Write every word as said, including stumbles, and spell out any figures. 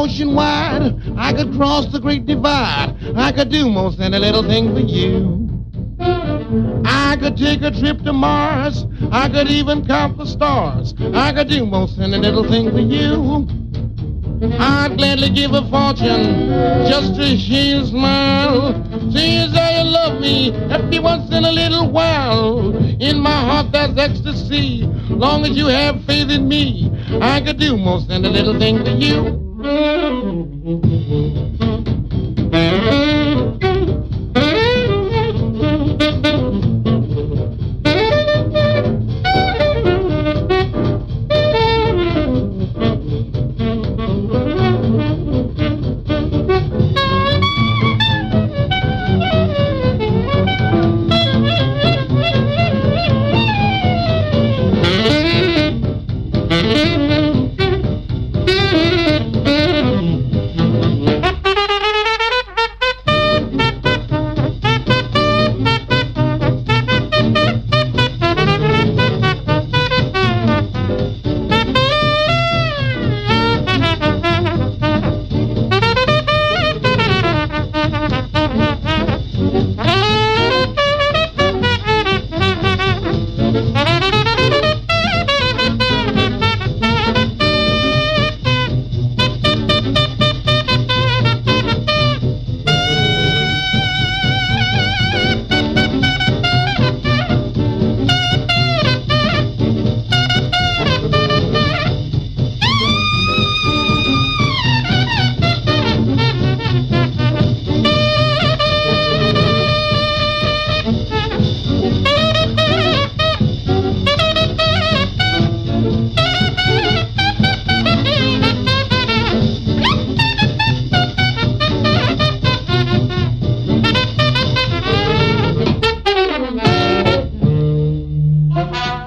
ocean wide. I could cross the great divide. I could do most any little thing for you. I could take a trip to Mars. I could even count the stars. I could do most any little thing for you. I'd gladly give a fortune just to hear you smile. Say you say you love me every once in a little while. In my heart there's ecstasy. Long as you have faith in me, I could do most any little thing for you.